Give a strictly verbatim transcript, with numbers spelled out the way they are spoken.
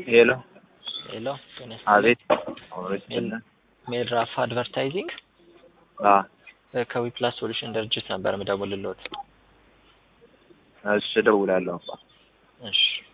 ሄሎ ሄሎ ጤና አቤት ሜል አውሪትና ሜልራፍ አድቨርታይዚንግ አ ከዊፕላስ ሶሉሽን ድርጅት ነበር የምደውልልዎት። እሺ እደውላለሁ። እሺ